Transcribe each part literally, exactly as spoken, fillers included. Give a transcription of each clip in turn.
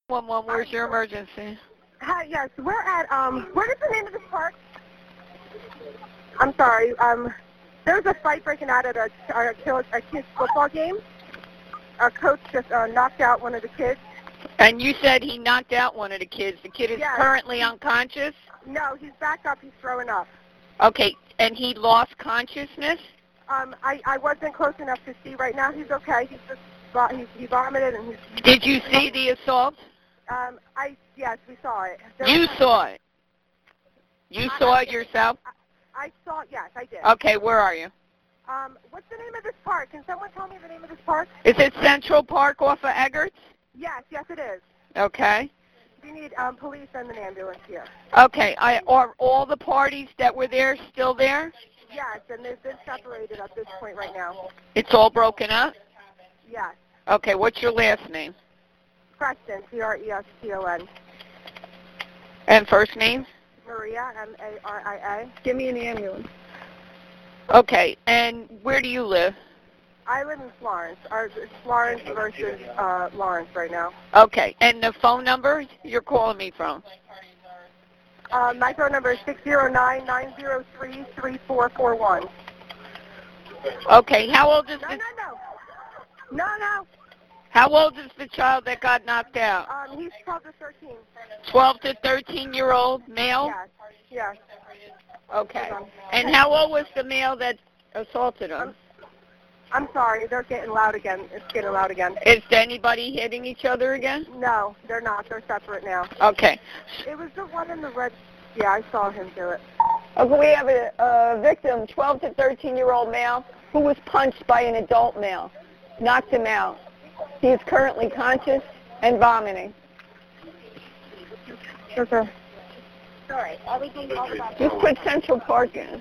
one one, where's your emergency? Hi, yes, we're at, um, what is the name of this park? I'm sorry, um, there's a fight breaking out at a, a, a kid's football game. Our coach just uh, knocked out one of the kids. And you said he knocked out one of the kids. The kid is yes. currently unconscious? No, he's back up, he's throwing up. Okay, and he lost consciousness? Um, I, I wasn't close enough to see. Right now he's okay, he's just, he, he vomited and he's... Did you see the assault? Um, I, yes, we saw it. There You was, saw it? You I, saw I, it yourself? I, I saw, yes, I did. Okay, where are you? Um, what's the name of this park? Can someone tell me the name of this park? Is it Central Park off of Eggerts? Yes, yes it is. Okay. We need um, police and an ambulance here. Okay, I, are all the parties that were there still there? Yes, and they've been separated at this point right now. It's all broken up? Yes. Okay, what's your last name? Preston, P R E S T O N. And first name? Maria, M A R I A. Give me an ambulance. Okay, and where do you live? I live in Florence. Our, it's Florence versus uh, Lawrence right now. Okay, and the phone number you're calling me from? Uh, my phone number is six zero nine, nine zero three, three four four one. Okay, how old is No, the... no, no. No, no. How old is the child that got knocked out? Um, he's twelve to thirteen. twelve to thirteen-year-old male? Yes, yes. Okay. And how old was the male that assaulted him? I'm, I'm sorry, they're getting loud again. It's getting loud again. Is anybody hitting each other again? No, they're not. They're separate now. Okay. It was the one in the red. Yeah, I saw him do it. Okay, we have a, a victim, twelve to thirteen-year-old male, who was punched by an adult male, knocked him out. He is currently conscious and vomiting. Okay. Sorry, are we doing all about Just put Central Park in.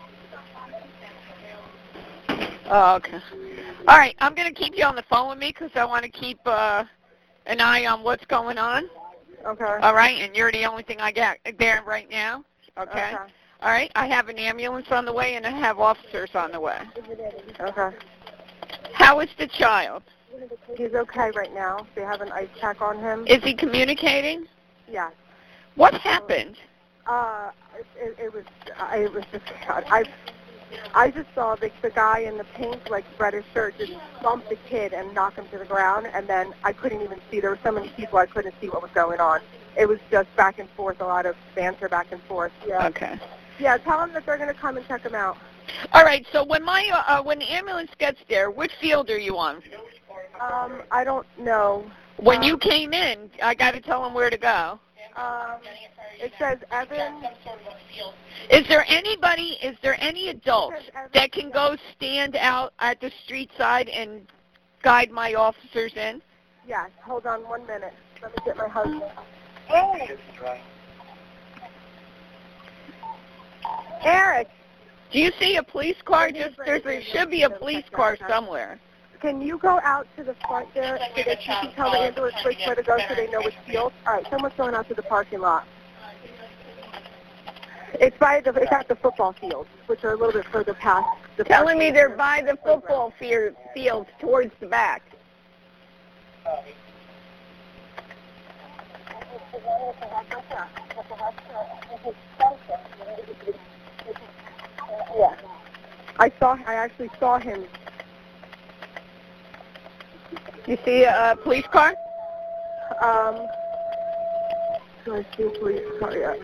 Oh, okay. All right, I'm going to keep you on the phone with me because I want to keep uh, an eye on what's going on. Okay. All right, and you're the only thing I got there right now. Okay. Okay. All right, I have an ambulance on the way and I have officers on the way. Okay. How is the child? He's okay right now. They have an ice pack on him. Is he communicating? Yes. What happened? Uh, it, it, it was, I, it was just, I, I just saw the, the guy in the pink, like, reddish shirt just bump the kid and knock him to the ground, and then I couldn't even see. There were so many people, I couldn't see what was going on. It was just back and forth, a lot of banter back and forth. Yeah. Okay. Yeah, tell them that they're going to come and check him out. All right, so when my uh, when the ambulance gets there, which field are you on? Um, I don't know. When um, you came in, I got to tell them where to go. Um, it says Evan. Is there anybody, is there any adults that can go stand out at the street side and guide my officers in? Yes, hold on one minute. Let me get my husband. Oh. Eric. Do you see a police car? Just there's, there should be a police car somewhere. Can you go out to the front there so that you can tell the ambulance which way to go so they know which field? All right, someone's going out to the parking lot. It's by the it's at the football fields, which are a little bit further past the Telling me they're by the football field, fields towards the back. Yeah. I saw I actually saw him. You see a police car? Um, do I see a police car yet?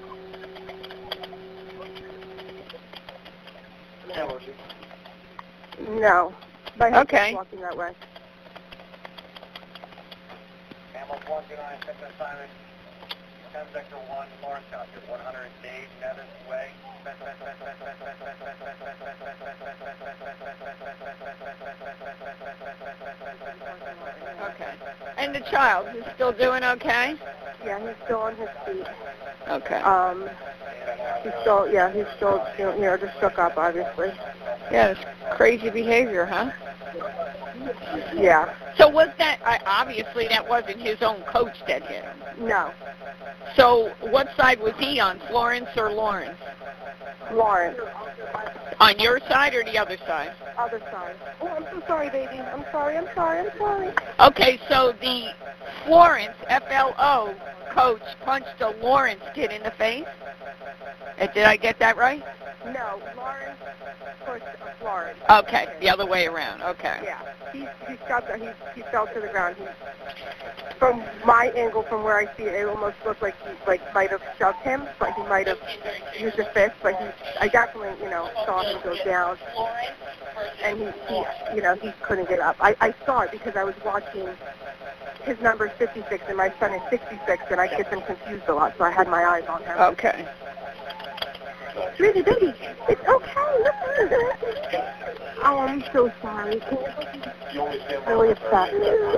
No. My husband's Okay. walking that way. Hamilton one, two nine, six assignment. ten Vector one, Lawrence County, one hundred Dave Evans Way. Okay. And the child is still doing okay? Yeah, he's still on his feet. Okay. Um, he's still, yeah, he's still, you know, just shook up, obviously. Yeah, it's crazy behavior, huh? Yeah. So was that, I obviously that wasn't his own coach that hit him. No. So what side was he on, Florence or Lawrence? Lawrence. On your side or the other side? Other side. Oh, I'm so sorry, baby. I'm sorry, I'm sorry, I'm sorry. Okay, so the Florence, F L O, coach punched a Lawrence kid in the face? Uh, Did I get that right? No, Lawrence pushed Florence. Okay, the other way around. Okay. Yeah. He, he, got the, he, he fell to the ground. He, from my angle, from where I see it, it almost looked like he like might have shoved him, but he might have used a fist. But he, I definitely, you know, saw him go down, and he, he you know, he couldn't get up. I, I saw it because I was watching. His number is fifty-six, and my son is sixty-six, and I get them confused a lot, so I had my eyes on him. Okay. Really, baby, it's okay. Oh, I'm so sorry. Really upset.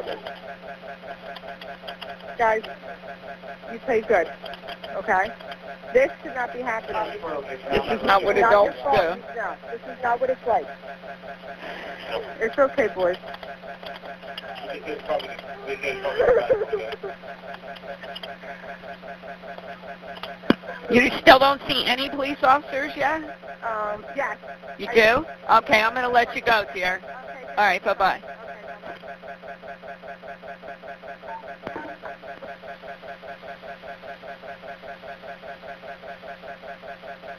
Guys, you played good, okay? This should not be happening. This is not what It's not adults your fault. do. No, this is not what it's like. It's okay, boys. You still don't see any police officers yet? Um, yes. You do? Okay, I'm going to let you go, dear. Okay. All right, bye-bye.